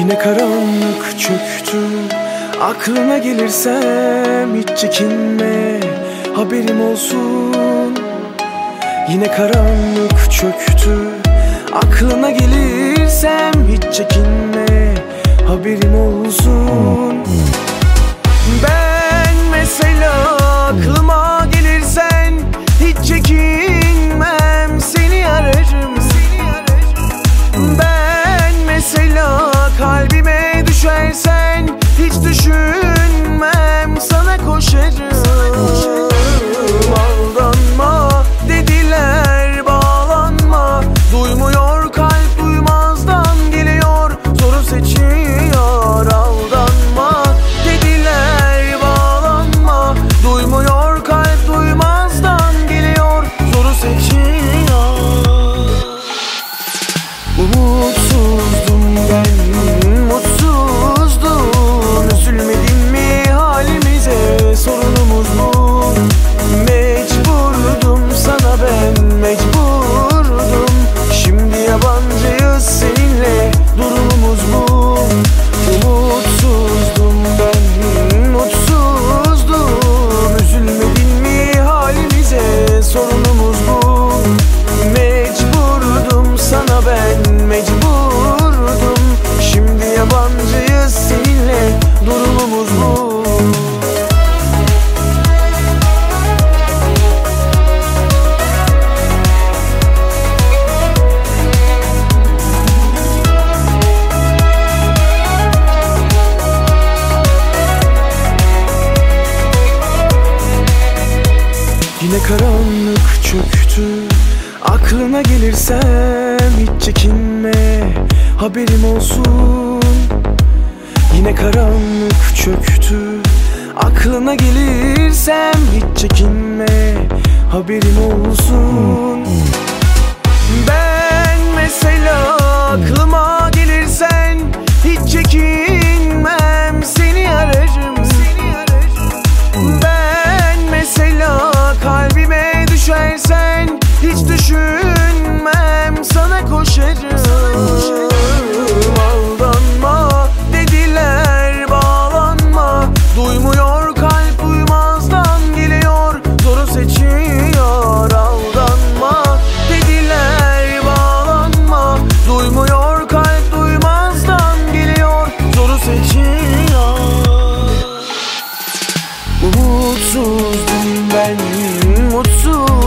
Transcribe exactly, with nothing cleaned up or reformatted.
Yine karanlık çöktü. Aklına gelirsem hiç çekinme, haberim olsun. Yine karanlık çöktü. Aklına gelirsem hiç çekinme, haberim olsun. Ben mesela aklıma gelirsen hiç çekinmem, seni ararım. Ben mesela kalbime düşersen hiç düşünmem, sana koşarım. Aldanma dediler, bağlanma. Duymuyor kalp, duymazdan geliyor, zoru seçiyor. Aldanma dediler, bağlanma. Duymuyor kalp, duymazdan geliyor, zoru seçiyor. Umutsuzdum ben, mutsuzdum. Üzülmedin mi halimize, sorunumuz bu. Mecburdum sana ben, mecburdum. Şimdi yabancıyız seninle, durumumuz bu. Umutsuzdum ben, mutsuzdum. Üzülmedin mi halimize, sorunumuz bu. Mecburdum sana ben, mecburdum. Şimdi yabancıyız seninle, durumumuz bu. Yine karanlık çöktü. Aklına gelirsem hiç çekinme, haberim olsun. Yine karanlık çöktü. Aklına gelirsem hiç çekinme, haberim olsun. Ben mesela aklıma gelirsen hiç çekinmem, seni ararım. Ben mesela kalbime düşersen hiç düşünmem, sana koşarım. Aldanma dediler, bağlanma. Duymuyor kalp, duymazdan geliyor, zoru seçiyor. Aldanma dediler, bağlanma. Duymuyor kalp, duymazdan geliyor, zoru seçiyor. Umutsuzdum ben, mutsuz.